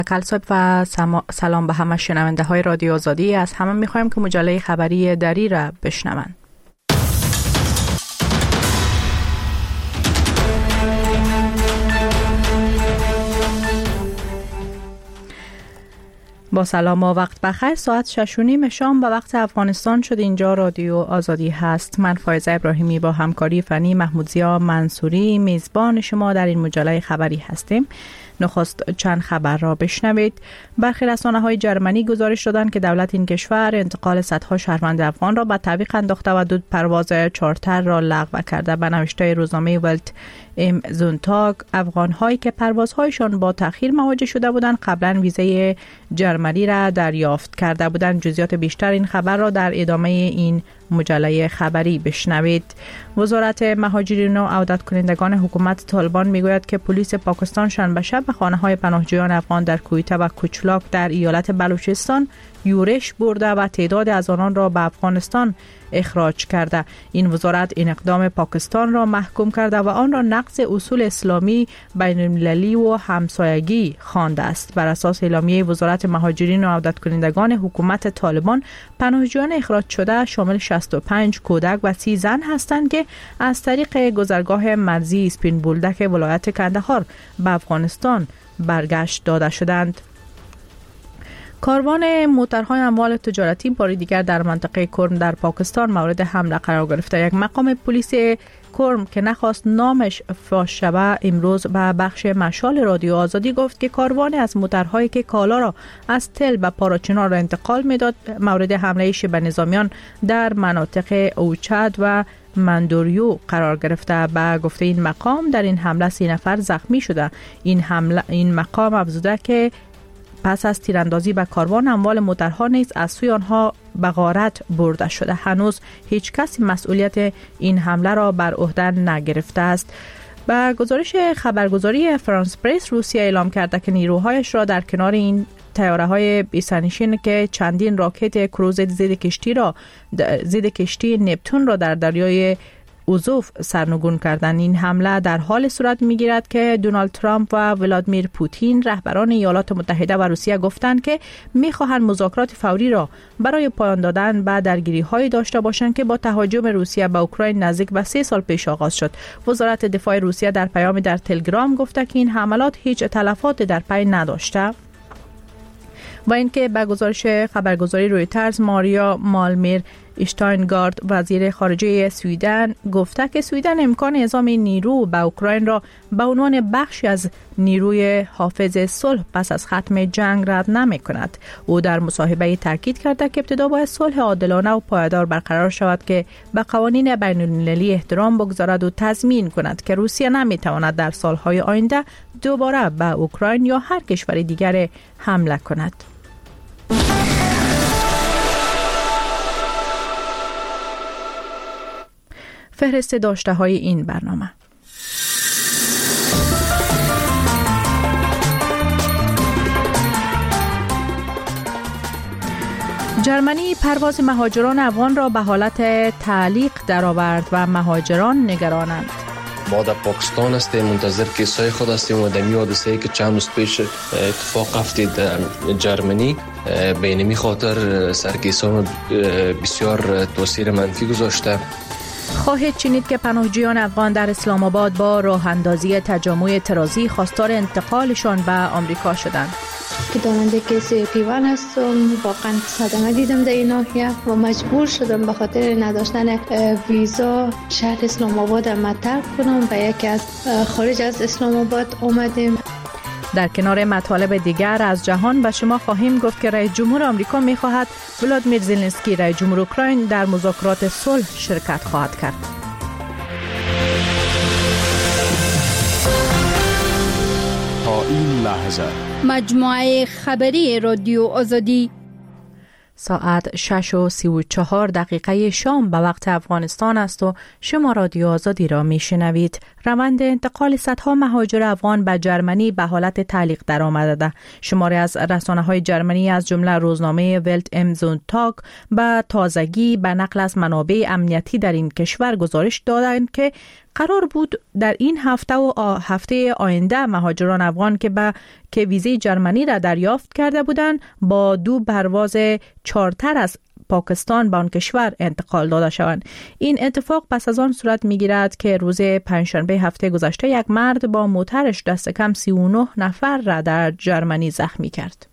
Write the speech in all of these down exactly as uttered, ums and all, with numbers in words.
کل صبح و سلام به همه شنونده های رادیو آزادی. از همه میخوایم که مجله خبری دری را بشنوند. با سلام و وقت بخیر. ساعت شش و نیم شام به وقت افغانستان شد. اینجا رادیو آزادی هست. من فایزه ابراهیمی با همکاری فنی محمودزیا منصوری میزبان شما در این مجله خبری هستیم. نخست چند خبر را بشنوید. برخی رسانه‌های جرمنی گزارش دادند که دولت این کشور انتقال صدها شهروند افغان را به تعویق انداخته و دو پرواز چارتر را لغو کرده. به نوشته روزنامه ولت ام زونتاگ، افغان‌هایی که پروازهایشان با تأخیر مواجه شده بودند قبلا ویزای جرمنی را دریافت کرده بودند. جزئیات بیشتر این خبر را در ادامه این مجله خبری بشنوید. وزارت مهاجرین و عودت کنندگان حکومت طالبان میگوید که پلیس پاکستان شنبه شب به خانه‌های پناهجویان افغان در کویته و کوچلاک در ایالت بلوچستان یورش برده و تعداد از آنان را به افغانستان اخراج کرده. این وزارت این اقدام پاکستان را محکوم کرده و آن را نقض اصول اسلامی بین المللی و همسایگی خوانده است. بر اساس اعلامیه وزارت مهاجرین و عودت کنندگان حکومت طالبان، پناهجویان اخراج شده شامل شصت و پنج کودک و سی زن هستند که از طریق گذرگاه مرزی اسپین بولدک ولایت کندهار به افغانستان برگشت داده شدند. کاروان موترهای اموال تجارتی بار دیگر در منطقه کرم در پاکستان مورد حمله قرار گرفته. یک مقام پلیس کرم که نخواست نامش فاش شود امروز به بخش مشال رادیو آزادی گفت که کاروان از موترهایی که کالا را از تل و پاراچنار را انتقال میداد مورد حمله شبه نظامیان در مناطق اوچد و مندوریو قرار گرفته. به گفته این مقام در این حمله سی نفر زخمی شده. این حمله این مقام افزوده که پس از تیراندازی به کاروان اموال موترها نیز از سوی آنها به غارت برده شده. هنوز هیچ کسی مسئولیت این حمله را بر عهده نگرفته است. با گزارش خبرگزاری فرانس پرس، روسیه اعلام کرده که نیروهایش را در کنار این طیاره‌های بی‌سرنشین که چندین راکت کروز ضد کشتی را ضد کشتی نپتون را در دریای اوزوف سرنگون کردن. این حمله در حال صورت می‌گیرد که دونالد ترامپ و ولادیمیر پوتین رهبران ایالات متحده و روسیه گفتند که می‌خواهند مذاکرات فوری را برای پایان دادن به درگیری‌های داشته باشند که با تهاجم روسیه به اوکراین نزدیک به سه سال پیش آغاز شد. وزارت دفاع روسیه در پیامی در تلگرام گفته که این حملات هیچ تلفات در پی نداشته و اینکه به گزارش خبرگزاری رویترز، ماریا مالمیر اشتاینگارد وزیر خارجه سوئدن گفته که سوئدن امکان اعزام نیرو به اوکراین را به عنوان بخشی از نیروی حافظ صلح پس از ختم جنگ رد نمی‌کند. او در مصاحبه تاکید کرده که ابتدا باید صلح عادلانه و پایدار برقرار شود که به قوانین بین‌المللی احترام بگذارد و تضمین کند که روسیه نمی‌تواند در سال‌های آینده دوباره به اوکراین یا هر کشور دیگر حمله کند. فهرست داشته های این برنامه. جرمنی پرواز مهاجران افغان را به حالت تعلیق درآورد و مهاجران نگرانند. ما در پاکستان هستیم، منتظر کیسای خود هستیم و دمی حادثه‌ای که چند روز پیش اتفاق افتاد در جرمنی به این خاطر سرکیسان بسیار تاثیر منفی گذاشته. خواهید شنید که پناهجویان افغان در اسلام آباد با راه اندازی تجمع اعتراضی خواستار انتقالشان به آمریکا شدند. که داننده کیسه پیوان هستم، واقعا صدمه دیدم در این ناحیه و مجبور شدم به خاطر نداشتن ویزا شهر اسلام آباد را ترک کنم و یکی از خارج از اسلام آباد آمدیم. در کنار مطالب دیگر از جهان به شما خواهیم گفت که رئیس جمهور آمریکا می‌خواهد ولادیمیر زلنسکی رئیس جمهور اوکراین در مذاکرات صلح شرکت خواهد کرد. تا این لحظه مجموعه خبری رادیو آزادی ساعت شش و سی و چهار دقیقه شام به وقت افغانستان است و شما رادیو آزادی را می شنوید. روند انتقال صدها مهاجر افغان به جرمنی به حالت تعلیق در آمده. شماری از رسانه‌های جرمنی از جمله روزنامه ولت ام زونتاگ به تازگی به نقل از منابع امنیتی در این کشور گزارش دادند که قرار بود در این هفته و هفته آینده مهاجران افغان که به که ویزه جرمنی را دریافت کرده بودند با دو پرواز چارتر از پاکستان به آن کشور انتقال داده شوند. این اتفاق پس از آن صورت می‌گیرد که روز پنجشنبه هفته گذشته یک مرد با موترش دست کم سی و نه نفر را در جرمنی زخمی کرد.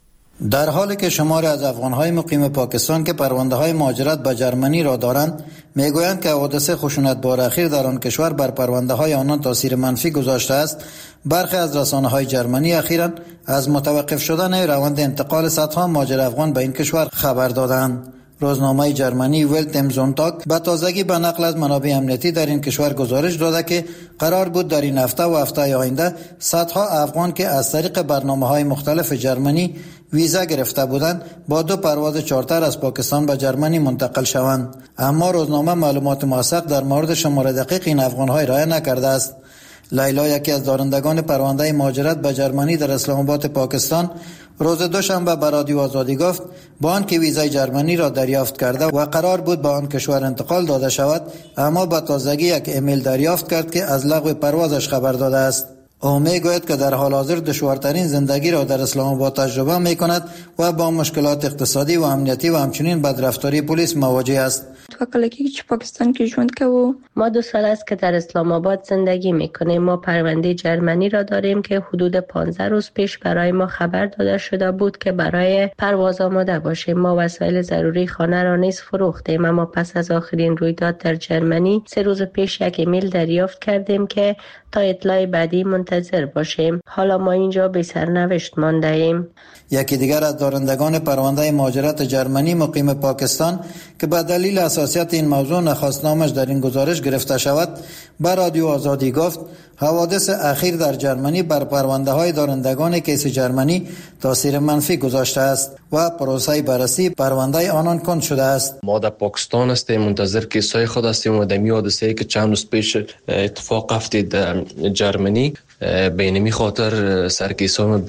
در حالی که شماری از افغان‌های مقیم پاکستان که پرونده‌های مهاجرت به جرمنی را دارند می‌گویند که حوادث خشونت‌بار اخیر در آن کشور بر پرونده‌های آنان تاثیر منفی گذاشته است، برخی از رسانه‌های جرمنی اخیراً از متوقف شدن روند انتقال صدها مهاجر افغان به این کشور خبر دادند. روزنامه جرمنی ولت ام زونتاگ به تازگی به نقل از منابع امنیتی در این کشور گزارش داده که قرار بود در این هفته و هفته آینده صدها افغان که از طریق برنامه‌های مختلف جرمنی ویزا گرفته بودند با دو پرواز چارتر از پاکستان به جرمنی منتقل شوند. اما روزنامه معلومات موثق در مورد شمار دقیق این افغان‌ها ارائه نکرده است. لیلا، یکی از دارندگان پرونده مهاجرت به جرمنی در اسلام آباد پاکستان، روز دوشنبه به رادیو آزادی گفت با آنکه ویزای جرمنی را دریافت کرده و قرار بود به آن کشور انتقال داده شود، اما به تازگی یک ایمیل دریافت کرد که از لغو پروازش خبر داده است. او میگوید که در حال حاضر دشوارترین زندگی را در اسلام آباد تجربه می کند و با مشکلات اقتصادی و امنیتی و همچنین بدرفتاری پلیس مواجه است. تو کلکی که پاکستان که ژوند که و ما دو سال است که در اسلام آباد زندگی میکنیم. ما پرونده جرمنی را داریم که حدود پانزده روز پیش برای ما خبر داده شده بود که برای پرواز آماده باشیم. ما وسایل ضروری خانه را نیز فروختیم، اما پس از آخرین رویداد در جرمنی سه روز پیش یک ایمیل دریافت کردیم که تا اطلاع بعدی منتظر باشیم. حالا ما اینجا بی سرنوشت مانده ایم. یکی دیگر از دارندگان پرونده مهاجرت جرمنی مقیم پاکستان که به دلیل حساسیت این موضوع نخواست نامش در این گزارش گرفته شود، به رادیو آزادی گفت حوادث اخیر در جرمنی بر پرونده های دارندگان کیس جرمنی تاثیر منفی گذاشته است و پروسه بررسی پرونده آنان کند شده است. ما در پاکستان هستیم، منتظر کیسای خود هستیم و دمی حادثه‌ای که چند روز پیش اتفاق افتاد در جرمنی به اینمی خاطر سرکیسان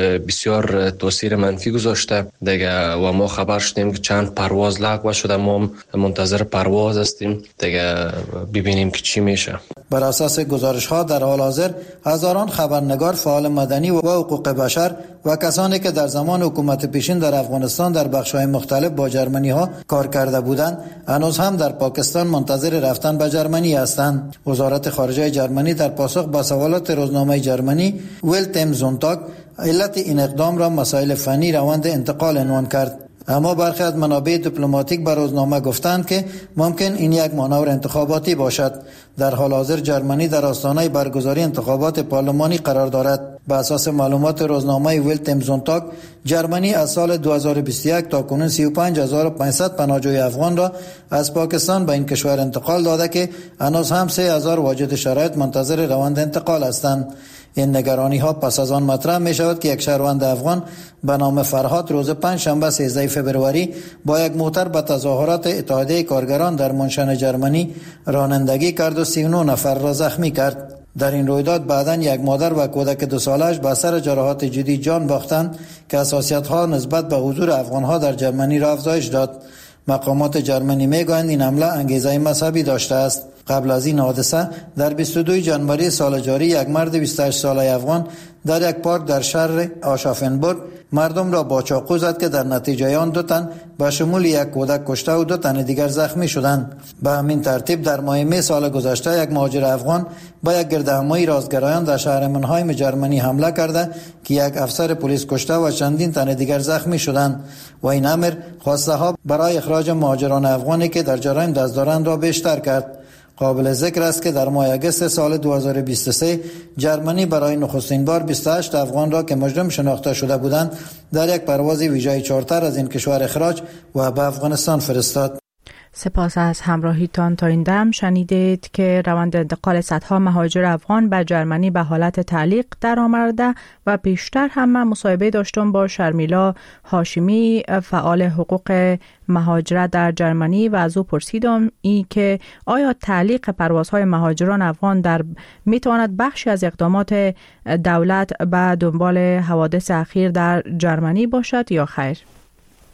بسیار تاثیر منفی گذاشته دیگه و ما خبر شدیم که چند پرواز لغو شده. ما منتظر پرواز هستیم دیگه ببینیم که چی میشه. بر اساس گزارش ها در حال حاضر هزاران خبرنگار، فعال مدنی و حقوق بشر و کسانی که در زمان حکومت پیشین در افغانستان در بخش‌های مختلف با جرمنی ها کار کرده بودند هنوز هم در پاکستان منتظر رفتن به جرمنی هستند. وزارت خارجه جرمنی در پاسخ به سوالات روزنامه جرمنی ولت ام زونتاگ علت این اقدام را مسائل فنی روند انتقال عنوان کرد. اما برخی از منابع دیپلماتیک به روزنامه گفتند که ممکن این یک مانور انتخاباتی باشد. در حال حاضر جرمنی در آستانه برگزاری انتخابات پارلمانی قرار دارد. به اساس معلومات روزنامه ولت ام زونتاگ، جرمنی از سال دو هزار و بیست و یک تا کنون سی و پنج هزار و پانصد پناهجوی افغان را از پاکستان به این کشور انتقال داده که هنوز هم سه هزار واجد شرایط منتظر روند انتقال هستند. این نگرانی ها پس از آن مطرح می شود که یک شهروند افغان به نام فرهاد روز پنج شنبه سیزده فوریه با یک موتر به تظاهرات اتحادیه کارگران در منشن جرمنی رانندگی کرد و سی و نه نفر را زخمی کرد. در این رویداد بعداً یک مادر و کودک دو سالش به اثر جراحات جدی جان باختند که حساسیت ها نسبت به حضور افغان ها در جرمنی را افزایش داد. مقامات جرمنی میگویند این حمله انگیزه مذهبی داشته است. قبل از این حادثه در بیست و دو ژانویه سال جاری یک مرد بیست و هشت ساله افغان در یک پارک در شهر آشافنبورگ مردم را با چاقو زد که در نتیجه آن دو تن به شمول یک کودک کشته و دو تن دیگر زخمی شدند. به همین ترتیب در ماه می سال گذشته یک مهاجر افغان با یک گردهمایی رازگرایان در شهر منهایم جرمنی حمله کرده که یک افسر پلیس کشته و چندین تن دیگر زخمی شدند و این امر خواسته ها برای اخراج مهاجران افغانی که در جرایم دست دارند را بیشتر کرد. قابل ذکر است که در ماه اگست سال دو هزار و بیست و سه جرمنی برای نخستین بار بیست و هشت افغان را که مجرم شناخته شده بودند در یک پرواز ویژه چارتر از این کشور اخراج و به افغانستان فرستاد. سپاس از همراهیتان. تا این دم شنیدید که روند انتقال صدها مهاجر افغان به جرمنی به حالت تعلیق در آمده و پیشتر هم من مصاحبه داشتم با شرمیلا هاشمی، فعال حقوق مهاجرت در جرمنی، و از او پرسیدم ای که آیا تعلیق پروازهای مهاجران افغان در میتواند بخشی از اقدامات دولت به دنبال حوادث اخیر در جرمنی باشد یا خیر؟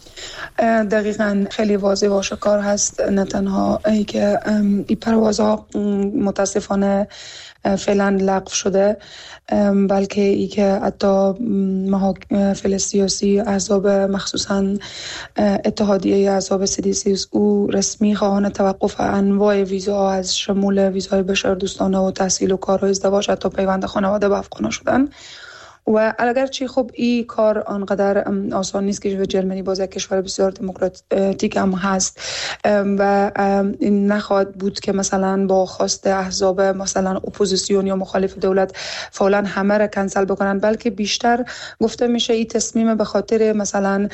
دقیقاً خیلی واضح و آشکار هست، نه تنها ای که این پروازها متاسفانه فعلا لغو شده، بلکه ای که حتی محافل سیاسی احزاب مخصوصاً اتحادیه احزاب سی دی سی او رسمی خواهان توقف انواع ویزاها از شمول ویزای بشردوستانه و تحصیل و کار و ازدواج حتی پیوند خانواده به افغان‌ها شدن. و اگرچه خب این کار آنقدر آسان نیست که جرمنی باز یک کشور بسیار دموکراتیک هم هست و نخواهد بود که مثلا با خواست احزاب مثلا اپوزیسیون یا مخالف دولت فعلا همه را کنسل بکنن، بلکه بیشتر گفته میشه این تصمیم به خاطر مثلا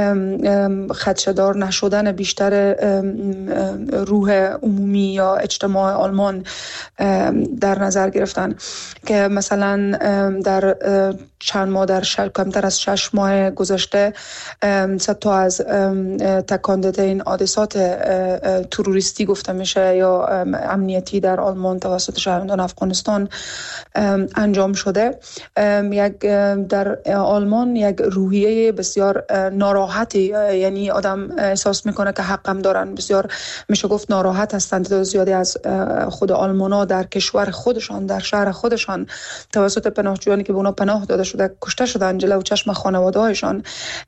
خدشه‌دار نشدن بیشتر روح عمومی یا اجتماع آلمان در نظر گرفتن که مثلا در چند ماه در شش کمتر از شش ماه گذشته صد تا از تکان داده این حادثات تروریستی گفته میشه یا امنیتی در آلمان توسط شهروندان افغانستان انجام شده. یک در آلمان یک روحیه بسیار ناراحتی، یعنی آدم احساس میکنه که حقم دارن، بسیار میشه گفت ناراحت هستند. تعداد زیادی از خود آلمانا در کشور خودشان در شهر خودشان توسط پناهجویانی که به اونا پناه داده شده کشته شدن جلوی چشم خانواده‌هایشان.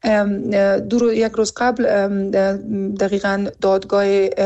دو یک روز قبل دقیقاً دادگاه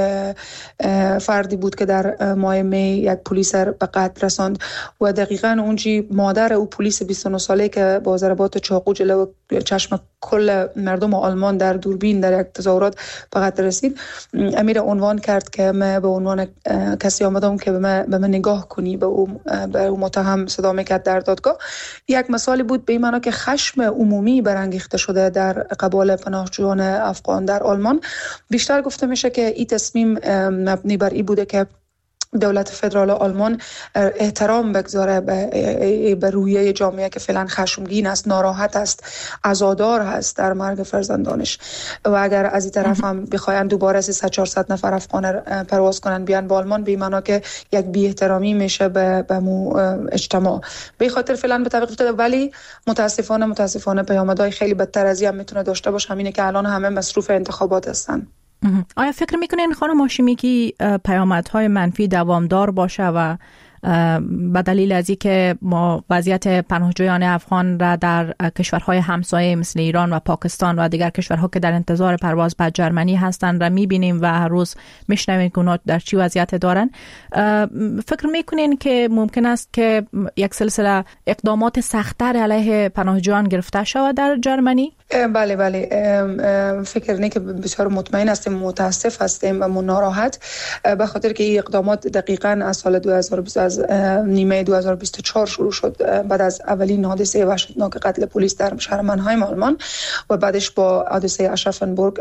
فردی بود که در ماه می یک پلیس به قتل رساند و دقیقاً اونجی مادر او پلیس بیست و نه ساله که با ضربات چاقو جلوی چشم کل مردم آلمان در دوربین در یک تظاهرات به قتل رسید، امیر عنوان کرد که من به عنوان کسی آمدم که به من, به من نگاه کنی، به او به او متهم صدا میکرد در دادگاه. یک مثالی بود به این معنا که خشم عمومی برانگیخته شده در قبال پناهجویان افغان در آلمان. بیشتر گفته میشه که این تصمیم مبنی بر این بوده که دولت فدرال آلمان احترام بگذاره به, به روحیه جامعه که فعلا خشمگین است، ناراحت است، عزادار هست در مرگ فرزندانش و اگر از این طرف هم بخواین دوباره سیصد چهارصد نفر افغان پرواز کنن بیان به آلمان، به معنی که یک بی احترامی میشه به به مو اجتماع. به خاطر فعلا به تعویق افتاده، ولی متاسفانه متاسفانه پیامدهای خیلی بدتر از این هم میتونه داشته باشه. همینه که الان همه مصروف انتخابات هستن. آیا فکر میکنین خانم هاشمی که پیامدهای منفی دوامدار باشه و به دلیل از اینکه ما وضعیت پناهجویان افغان را در کشورهای همسایه مثل ایران و پاکستان و دیگر کشورها که در انتظار پرواز به جرمنی هستند را میبینیم و هر روز میشنویم که اونا در چی وضعیت دارن، فکر میکنین که ممکن است که یک سلسله اقدامات سخت‌تر علیه پناهجویان گرفته شود در جرمنی؟ بله بله، فکر نه که بسیار مطمئن هستیم، متاسف هستیم و ناراحت به خاطر که این اقدامات دقیقاً از سال دو هزار و بیست از نیمه دو هزار و بیست و چهار شروع شد بعد از اولین حادثه وحشتناک قتل پلیس در شهر منهایم آلمان و بعدش با حادثه اشرافنبورگ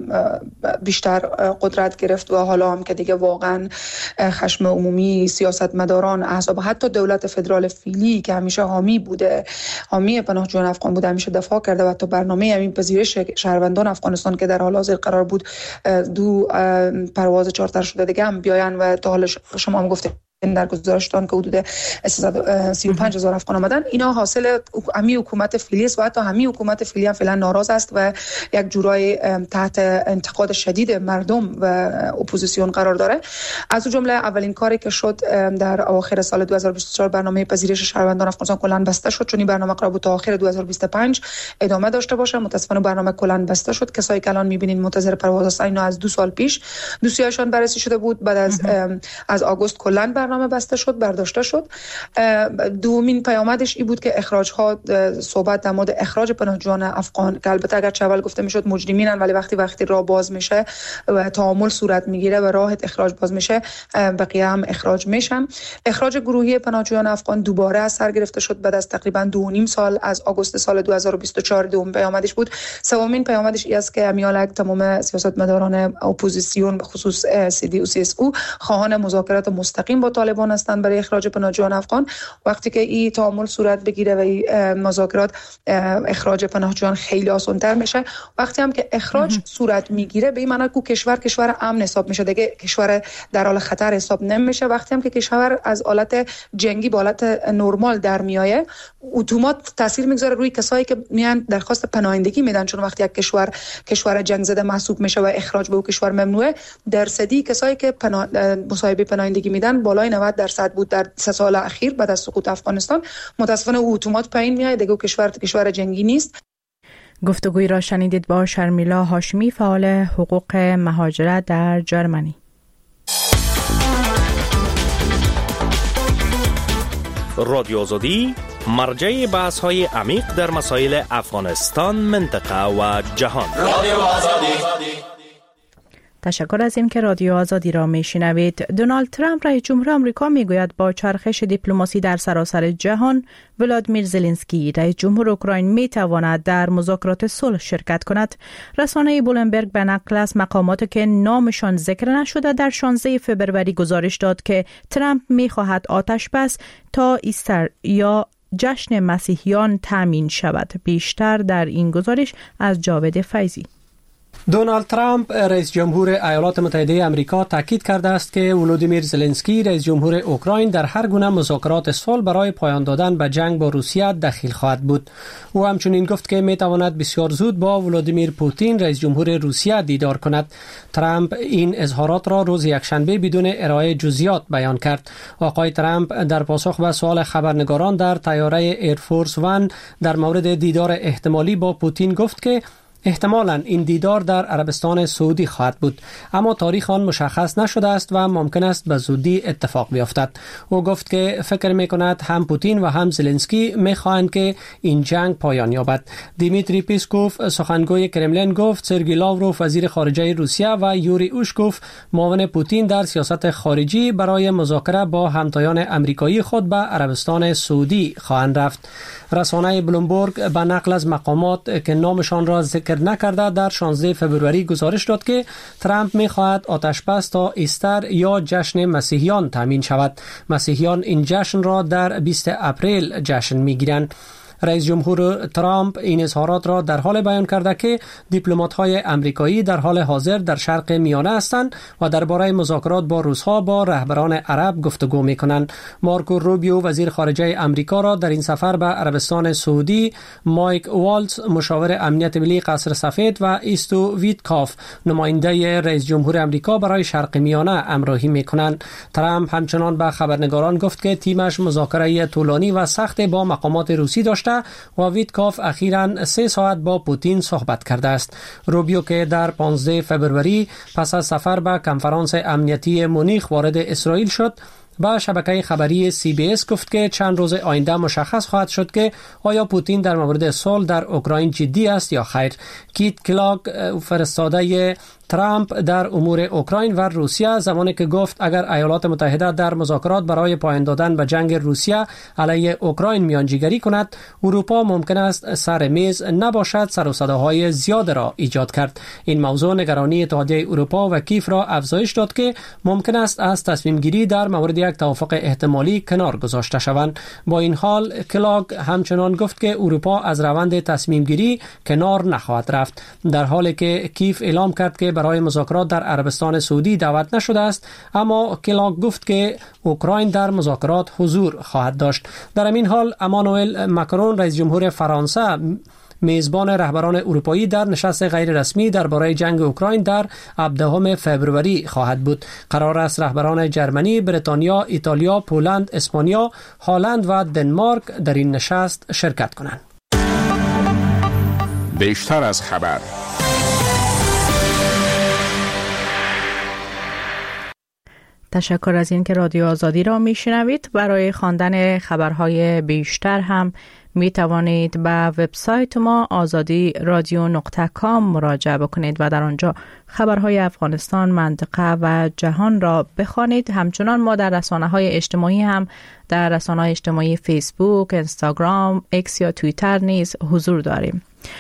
بیشتر قدرت گرفت و حالا هم که دیگه واقعاً خشم عمومی، سیاستمداران، احزاب، حتی دولت فدرال فعلی که همیشه حامی بوده، حامی پناهجویان افغان بوده، همیشه دفاع کرده و تو برنامه همین پذیرش شهروندان افغانستان که در حال حاضر قرار بود دو پرواز چارتر شده دیگه هم بیاین و تا حال شما هم گفتید در گزارشتان که حدود سیصد و سی و پنج هزار افغان آمدن، اینا حاصل همی حکومت فعلی است و حتی همی حکومت فعلی هم فعلا ناراض است و یک جورای تحت انتقاد شدید مردم و اپوزیسیون قرار داره. از جمله اولین کاری که شد در اواخر سال دو هزار و بیست و چهار برنامه پذیرش شهروندان افغانستان کلا بسته شد، چون این برنامه قرار بود تا آخر دو هزار و بیست و پنج ادامه داشته باشه. متاسفانه برنامه کلا بسته شد. کسایی که الان می‌بینید منتظر پرواز هستن اینا از دو سال پیش دوسیه‌شان بررسی شده بود، بعد از از آگوست کلا برنامه بسته شد، برداشته شد. دومین پیامدش این بود که اخراج ها، صحبت در مورد اخراج پناهجویان افغان که البته اگر اول گفته میشد مجرمینن، ولی وقتی وقتی راه باز میشه و تعامل صورت میگیره و راه اخراج باز میشه، بقیه هم اخراج میشن. اخراج گروهی پناهجویان افغان دوباره از سر گرفته شد بعد از تقریبا دو و نیم سال، از آگوست سال دو هزار و بیست و چهار. دوم پیامدش بود. سومین پیامدش این است که امیالک تمام سیاستمداران اپوزیسیون به خصوص سی دی و سی اس او خواهان مذاکرات مستقیم با طالبان هستند برای اخراج پناهجویان افغان. وقتی که این تعامل صورت بگیره و این مذاکرات، اخراج پناهجویان خیلی آسان‌تر میشه. وقتی هم که اخراج صورت میگیره به این معنی که کشور کشور امن حساب میشه، دیگه کشور در حال خطر حساب نمیشه. وقتی هم که کشور از حالت جنگی به حالت نرمال در میایه، اتومات تاثیر میگذاره روی کسایی که میان درخواست پناهندگی میدن، چون وقتی یک کشور کشور جنگ زده محسوب میشه و اخراج به اون کشور ممنوعه، درصدی کسایی که پناه... مصاحبه پناهندگی میدن بالای نود درصد بود در سه سال اخیر بعد از سقوط افغانستان. متاسفانه اتومات پایین میاد، دیگه کشور کشور جنگی نیست. گفتگوی را شنیدید با شرمیلا هاشمی، فعال حقوق مهاجرت در جرمنی. رادیو آزادی مرجع بحث های عمیق در مسائل افغانستان، منطقه و جهان. رادیو آزادی. تشکر از این که رادیو آزادی را میشنوید. دونالد ترامپ رئیس جمهور آمریکا میگوید با چرخش دیپلماسی در سراسر جهان، ولادیمیر زلنسکی رئیس جمهور اوکراین میتواند در مذاکرات صلح شرکت کند. رسانه بلومبرگ به نقل از مقاماتی که نامشان ذکر نشده در شانزده فوریه گزارش داد که ترامپ میخواهد آتش بس تا ایستر یا جشن مسیحیان تامین شود. بیشتر در این گزارش از جاوید فیضی. دونالد ترامپ رئیس جمهور ایالات متحده آمریکا تاکید کرده است که ولودیمیر زلنسکی رئیس جمهور اوکراین در هر گونه مذاکرات صلح برای پایان دادن به جنگ با روسیه دخیل خواهد بود. او همچنین گفت که می تواند بسیار زود با ولودیمیر پوتین رئیس جمهور روسیه دیدار کند. ترامپ این اظهارات را روز یکشنبه بدون ارائه جزئیات بیان کرد. آقای ترامپ در پاسخ به سوال خبرنگاران در طیاره ایرفورس ون در مورد دیدار احتمالی با پوتین گفت که احتمالاً این دیدار در عربستان سعودی خواهد بود، اما تاریخ آن مشخص نشده است و ممکن است به زودی اتفاق بیفتد. او گفت که فکر می‌کند هم پوتین و هم زلنسکی می‌خواهند که این جنگ پایان یابد. دیمیتری پیسکوف سخنگوی کرملین گفت سرگئی لاوروف وزیر خارجه روسیه و یوری اوشکوف معاون پوتین در سیاست خارجی برای مذاکره با همتایان آمریکایی خود به عربستان سعودی خواهند رفت. رسانه بلومبرگ به نقل از مقامات که نامشان را ذکر نکرده در شانزده فوریه گزارش داد که ترامپ می‌خواهد آتش بس تا ایستر یا جشن مسیحیان تامین شود. مسیحیان این جشن را در بیست اپریل جشن می‌گیرند. رئیس جمهور ترامپ این اظهارات را در حال بیان کرده که دیپلمات‌های آمریکایی در حال حاضر در شرق میانه هستند و درباره مذاکرات با روس‌ها با رهبران عرب گفتگو می‌کنند. مارکو روبیو وزیر خارجه آمریکا را در این سفر به عربستان سعودی، مایک والتز مشاور امنیت ملی قصر سفید و ایستو ویتکاف نماینده رئیس جمهور آمریکا برای شرق میانه همراهی می‌کنند. ترامپ همچنان به خبرنگاران گفت که تیمش مذاکره طولانی و سخت با مقامات روسی داشته و ویتکاف اخیراً سه ساعت با پوتین صحبت کرده است. روبیو که در پانزده فوریه پس از سفر به کنفرانس امنیتی مونیخ وارد اسرائیل شد، با شبکه خبری سی بی اس گفت که چند روز آینده مشخص خواهد شد که آیا پوتین در مورد صلح در اوکراین جدی است یا خیر. کیت کلاگ فرستاده ترامپ در امور اوکراین و روسیه زمانی که گفت اگر ایالات متحده در مذاکرات برای پایان دادن به جنگ روسیه علیه اوکراین میانجیگری کند، اروپا ممکن است سر میز نباشد، سر و صداهای زیاد را ایجاد کرد. این موضوع نگرانی اتحادیه اروپا و کیف را افزایش داد که ممکن است از تصمیم گیری در مورد یک توافق احتمالی کنار گذاشته شوند. با این حال کلاگ همچنان گفت که اروپا از روند تصمیم گیری کنار نخواهد رفت، در حالی که کیف اعلام کرد که برای مذاکرات در عربستان سعودی دعوت نشده است، اما کلاگ گفت که اوکراین در مذاکرات حضور خواهد داشت. در همین حال امانوئل ماکرون رئیس جمهور فرانسه میزبان رهبران اروپایی در نشست غیر رسمی درباره جنگ اوکراین در هفدهم فوریه خواهد بود. قرار است رهبران جرمنی، بریتانیا، ایتالیا، پولند، اسپانیا، هلند و دنمارک در این نشست شرکت کنند. بیشتر از خبر. تشکر از این که رادیو آزادی را میشنوید. برای خواندن خبرهای بیشتر هم می توانید به وبسایت ما آزادی رادیو نقطه کام مراجعه بکنید و در آنجا خبرهای افغانستان، منطقه و جهان را بخوانید. همچنان ما در رسانه‌های اجتماعی هم در رسانه‌های اجتماعی فیسبوک، اینستاگرام، ایکس یا توییتر نیز حضور داریم.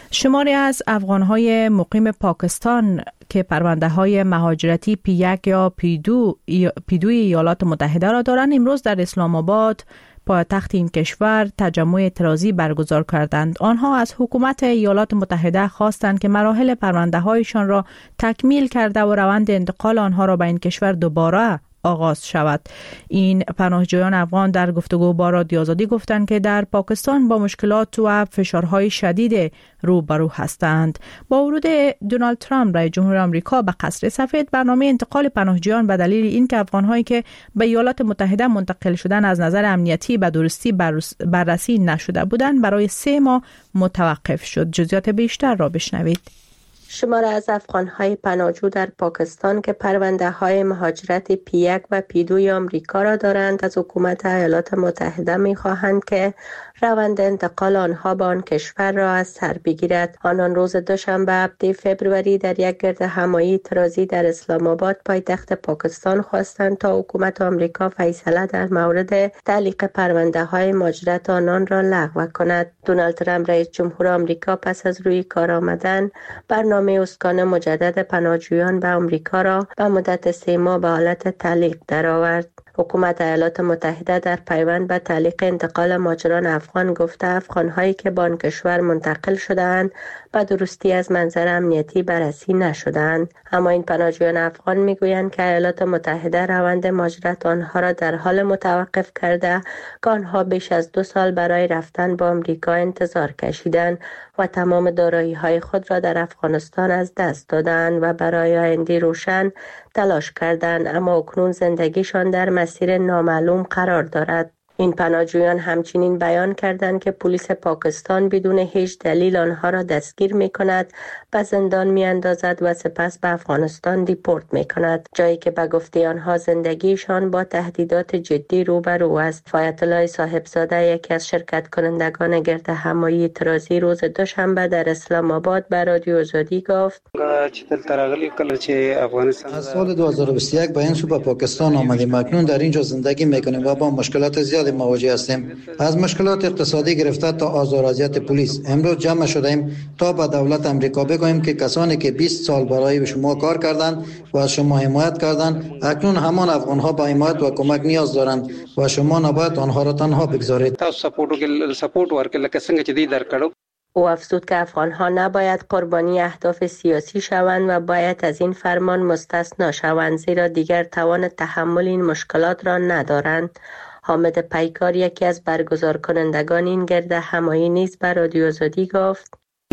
شماری از افغان‌های مقیم پاکستان که پرونده های مهاجرتی پی یک یا پی دو پی دوی ایالات متحده را دارند امروز در اسلام آباد پایتخت این کشور تجمع اعتراضی برگزار کردند. آنها از حکومت ایالات متحده خواستند که مراحل پرونده هایشان را تکمیل کرده و روند انتقال آنها را به این کشور دوباره آغاز شود. این پناهجویان افغان در گفتگو با رادیو آزادی گفتند که در پاکستان با مشکلات و فشارهای شدید روبرو هستند. با ورود دونالد ترامپ رئیس جمهور آمریکا به قصر سفید، برنامه انتقال پناهجویان به دلیل اینکه افغان‌هایی که به ایالات متحده منتقل شدن از نظر امنیتی به درستی بررسی نشده بودند برای سه ماه متوقف شد. جزئیات بیشتر را بشنوید. شمار از افغان‌های پناهجو در پاکستان که پرونده‌های مهاجرت پی یک و پی دوی آمریکا را دارند از حکومت ایالات متحده می‌خواهند که روند انتقال آنها به آن کشور را از سر بگیرد. آنان روز دوشنبه هفده فوریه در یک گرد همایی اعتراضی در اسلام آباد پایتخت پاکستان خواستند تا حکومت آمریکا فیصله در مورد تعلیق پرونده‌های مهاجرت آنان را لغو کند. دونالد ترامپ رئیس جمهور آمریکا پس از روی کار آمدن برنامه اسکان مجدد پناهجویان به آمریکا را به مدت سه ماه به حالت تعلیق درآورد. حکومت ایالات متحده در پیوند به تعلیق انتقال مهاجران افغان گفته افغان‌هایی که به آن کشور منتقل شده‌اند به درستی از منظر امنیتی بررسی نشده‌اند. اما این پناهجویان افغان میگویند که ایالات متحده روند مهاجرت آنها را در حال متوقف کرده که آنها بیش از دو سال برای رفتن به آمریکا انتظار کشیدند و تمام دارایی‌های خود را در افغانستان از دست دادند و برای آینده روشن تلاش کردند، اما اکنون زندگیشان در مسیر نامعلوم قرار دارد. این پناهجویان همچنین بیان کردند که پلیس پاکستان بدون هیچ دلیل آنها را دستگیر می کند، به زندان می اندازد و سپس به افغانستان دیپورت می کند، جایی که به گفته آنها زندگیشان با تهدیدات جدی روبرو است. آیت الله صاحبزاده یکی از شرکت کنندگان گرد همایی اعتراضی روز دوشنبه در اسلام آباد به رادیو آزادی گفت: از سال دو هزار و بیست و یک به این سو به پاکستان آمدیم، اکنون در اینجا زندگی میکنیم و با مشکلات زیاد مواجه هستیم، از مشکلات اقتصادی گرفته تا آزار و اذیت پلیس. امروز جمع شدیم تا به دولت امریکا بگوییم که کسانی که بیست سال برای شما کار کردند و از شما حمایت کردند، اکنون همان افغان‌ها به حمایت و کمک نیاز دارند و شما نباید آنها را تنها بگذارید. او افزود که افغان‌ها نباید قربانی اهداف سیاسی شوند و باید از این فرمان مستثنا شوند، زیرا دیگر توان تحمل این مشکلات را ندارند. حامد پیکار یکی از برگزار کنندگان این گرد همایی نیز به رادیو آزادی گفت: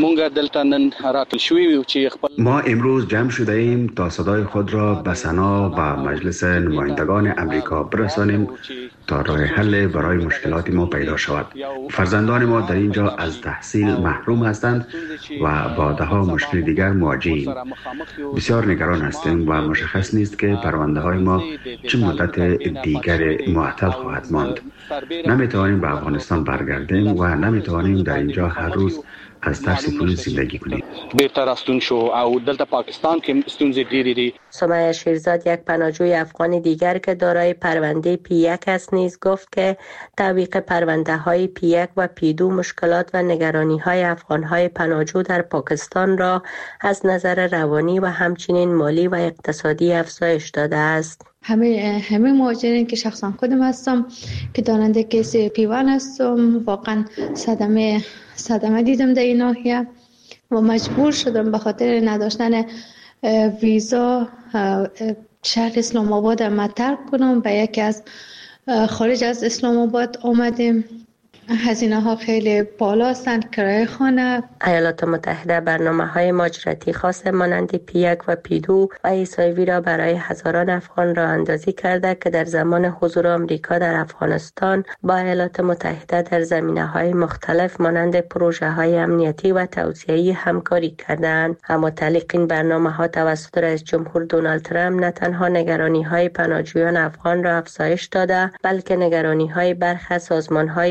ما امروز جمع شده ایم تا صدای خود را به سنا و مجلس نمایندگان امریکا برسانیم تا راه حل برای مشکلات ما پیدا شود. فرزندان ما در اینجا از تحصیل محروم هستند و با ده ها مشکل دیگر مواجهیم. بسیار نگران هستیم و مشخص نیست که پرونده های ما چه مدت دیگر معطل خواهد ماند. نمیتوانیم به افغانستان برگردیم و نمیتوانیم در اینجا هر روز از ترس پلیس زندگی کنید. بهتر استون شو او دلته پاکستان کې ستونزې ډېرې دي. سمیه شیرزاد یک پناهجوی افغان دیگر که دارای پرونده پی یک است نیز گفت که تعویق پرونده های پی یک و پی دو مشکلات و نگرانی های افغان های پناهجو در پاکستان را از نظر روانی و همچنین مالی و اقتصادی افزایش داده است. همه همه مهاجرین که شخصا خودم هستم که دارنده کیس پی یک هستم، واقعا صدمه صدمه دیدم در این ناحیه و مجبور شدم به خاطر نداشتن ویزا شهر اسلام آباد ما ترک کنم. به یکی از خارج از اسلام آباد آمدیم. هزینه ها خیلی بالا هستند، کرایه خانه. ایالات متحده برنامه های مهاجرتی خاص مانند پی یک و پی دو و ایسایوی را برای هزاران افغان راه اندازی کرده که در زمان حضور آمریکا در افغانستان با ایالات متحده در زمینه های مختلف مانند پروژه های امنیتی و توسعه‌ای همکاری کردند. اما تعلیق این برنامه ها توسط رئیس جمهور دونالد ترامپ نه تنها نگرانی های پناهجویان افغان را افزایش داده، بلکه نگرانی های برخی سازمان های حامی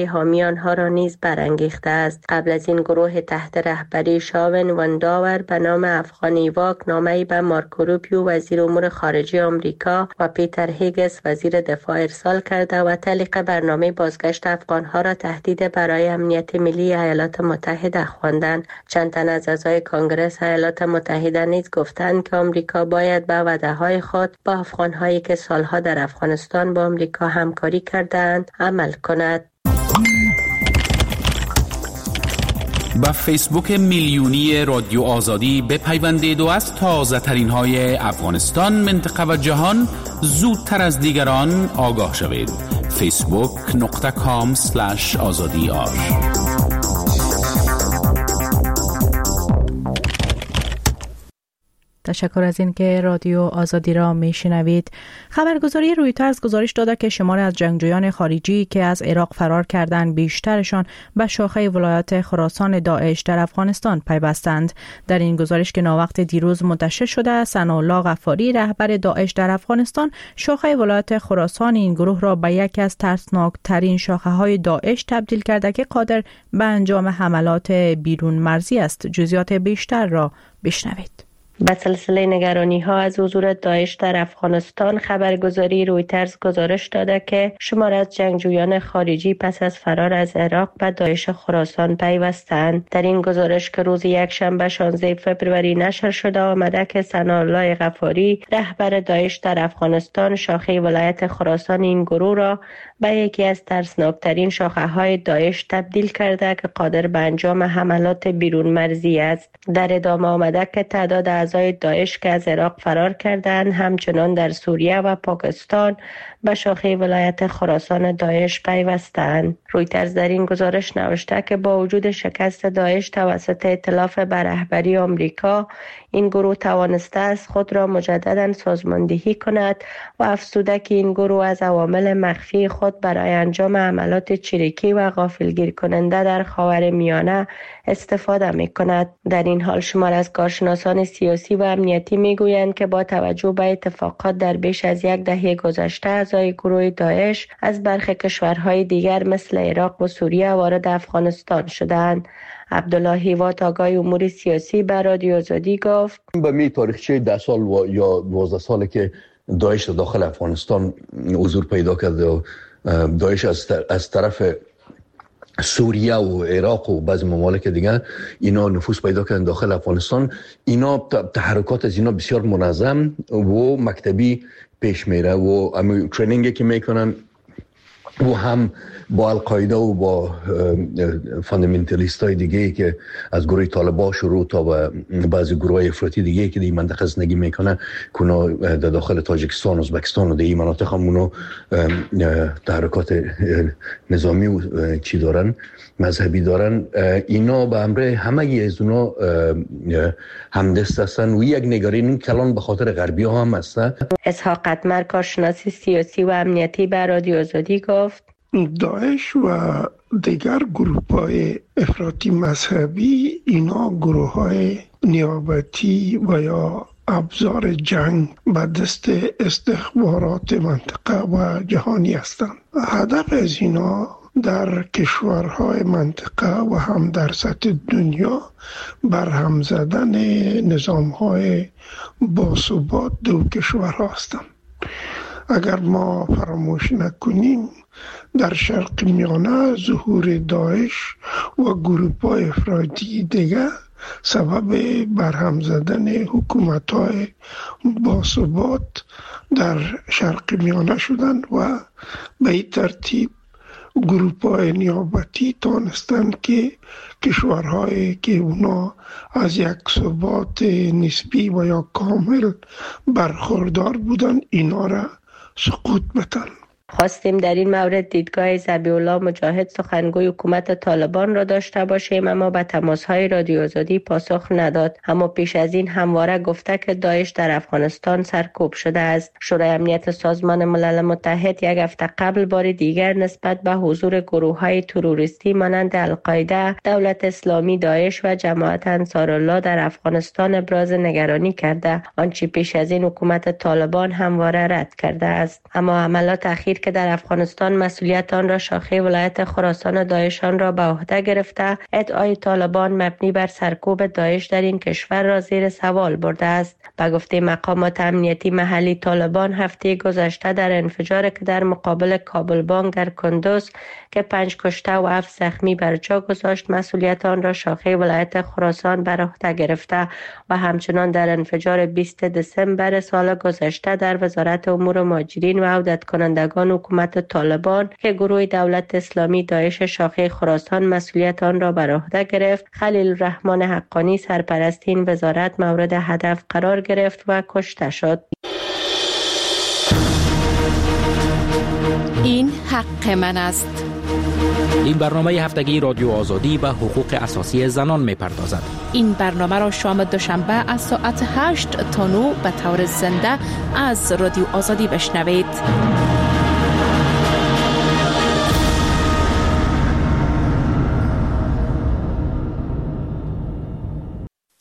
آنها را نیز برانگیخته است. قبل از این گروه تحت رهبری شاون ونداور به نام افغان ایواک نامه‌ای به مارکو روبیو وزیر امور خارجه آمریکا و پیتر هیگس وزیر دفاع ارسال کرده و تعلیق برنامه بازگشت افغانها را تهدید برای امنیت ملی ایالات متحده خواندند. چند تن از اعضای کانگرس ایالات متحده نیز گفتند که آمریکا باید به وعده‌های خود با افغان‌هایی که سالها در افغانستان با آمریکا همکاری کردند عمل کند. با فیسبوک میلیونی رادیو آزادی بپیوندید و از تازه ترین های افغانستان، منطقه و جهان زودتر از دیگران آگاه شوید. فیسبوک نقطه کام سلش آزادی آر. تشکر از این که رادیو آزادی را میشنوید. خبرگزاری رویترز گزارش داده که شمار از جنگجویان خارجی که از عراق فرار کردند بیشترشان به شاخه ولایت خراسان داعش در افغانستان پیوستند. در این گزارش که ناوقت دیروز منتشر شده، ثناءالله غفاری رهبر داعش در افغانستان شاخه ولایت خراسان این گروه را به یکی از ترسناکترین شاخه های داعش تبدیل کرده که قادر به انجام حملات بیرون مرزی است. جزئیات بیشتر را بشنوید. به سلسله نگرانی ها از حضور داعش در افغانستان، خبرگزاری رویترز گزارش داده که شمار از جنگجویان خارجی پس از فرار از عراق به داعش خراسان پیوستند. در این گزارش که روز یکشنبه شانزده فوریه نشر شده آمده که ثناءالله غفاری رهبر داعش در افغانستان شاخه ولایت خراسان این گروه را به یکی از ترسناکترین شاخه های داعش تبدیل کرده که قادر به انجام حملات بیرون مرزی است. در ادامه آمده که تعداد اعضای داعش که از عراق فرار کردند همچنان در سوریه و پاکستان به شاخه ولایت خراسان داعش پیوستند. رویترز در این گزارش نوشته که با وجود شکست داعش توسط ائتلاف به رهبری آمریکا، این گروه توانسته است خود را مجددا سازماندهی کند و افزوده که این گروه از عوامل مخفی خود برای انجام عملات چریکی و غافلگیر کننده در خاورمیانه استفاده می کند. در این حال شمار از کارشناسان سیاسی و امنیتی می گویند که با توجه به اتفاقات در بیش از یک دهه گذشته، اعضای گروه داعش از برخی کشورهای دیگر مثل عراق و سوریه وارد افغانستان شدند. عبدالله هیوات آگاه امور سیاسی به رادیو آزادی گفت: به می تاریخچه ده سال و یا دوازده ساله که داعش داخل افغانستان حضور پیدا کرده و داعش از از طرف سوریه و عراق و بعضی ممالک دیگه اینا نفوذ پیدا کردن داخل افغانستان، اینا تحرکات از اینا بسیار منظم و مکتبی پیش میره و همین ترینینگی که میکنن و هم با القاعده و با فاندامنتالیست های دیگه که از گروه طالبان شروع تا به بعضی گروه های افراطی دیگه که در این منطقه زندگی میکنه کنا در داخل تاجیکستان، ازبکستان و در این مناطق هم اونا تحرکات نظامی و چی دارن، مذهبی دارن، اینا به امره همه از اونا همدست هستن و یک نگرانی کلان به خاطر غربی ها هم هستن. اسحاق قطمر کارشناس سیاسی و امنیتی به رادیو آزادی گفت: داعش و دیگر گروه‌های افراطی مذهبی اینا گروه‌های نیابتی و یا ابزار جنگ به دست استخبارات منطقه و جهانی هستند. هدف از اینا در کشورهای منطقه و هم در سطح دنیا برهم زدن نظام‌های باثبات دو کشورها هستند. اگر ما فراموش نکنیم در شرق میانه ظهور داعش و گروه‌های افراطی دیگر سبب برهم زدن حکومت‌های باثبات در شرق میانه شدند و به این ترتیب گروه‌های نیابتی تانستند که کشورهایی که اونا از یک ثبات نسبی و یا کامل برخوردار بودند اینا را سقوط بدن. خواستیم در این مورد دیدگاه ذبیح الله مجاهد سخنگوی حکومت طالبان را داشته باشیم، اما به تماس‌های رادیو آزادی پاسخ نداد. اما پیش از این همواره گفته که داعش در افغانستان سرکوب شده است. شورای امنیت سازمان ملل متحد یک هفته قبل بار دیگر نسبت به حضور گروه‌های تروریستی مانند القاعده، دولت اسلامی، داعش و جماعت انصارالله در افغانستان ابراز نگرانی کرده، آنچه پیش از این حکومت طالبان همواره رد کرده است. اما حملات اخیر گردید که در افغانستان مسئولیت آن را شاخه ولایت خراسان داعشان را به عهده گرفته، ادعای طالبان مبنی بر سرکوب داعش در این کشور را زیر سوال برده است. به گفته مقامات امنیتی محلی، طالبان هفته گذشته در انفجار که در مقابل کابل بانک در کندوز که پنج کشته و هفت زخمی بر جا گذاشت، مسئولیت آن را شاخه ولایت خراسان بر عهده گرفته و همچنان در انفجار بیست دسامبر سال گذشته در وزارت امور مهاجرین و عودت کنندگان حکومت طالبان که گروه دولت اسلامی داعش شاخه خراسان مسئولیت آن را بر عهده گرفت، خلیل الرحمن حقانی سرپرست این وزارت مورد هدف قرار گرفت و کشته شد. این حق من است. این برنامه هفتگی رادیو آزادی به حقوق اساسی زنان می‌پردازد. این برنامه را شام دوشنبه از ساعت هشت تا نه به طور زنده از رادیو آزادی بشنوید.